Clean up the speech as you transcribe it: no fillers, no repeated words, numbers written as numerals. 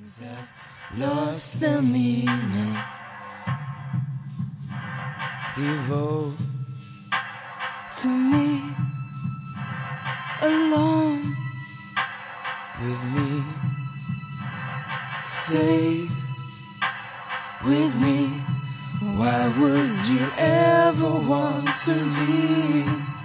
have lost their meaning. Devote to me, alone with me, safe with me. Why would you ever want to leave?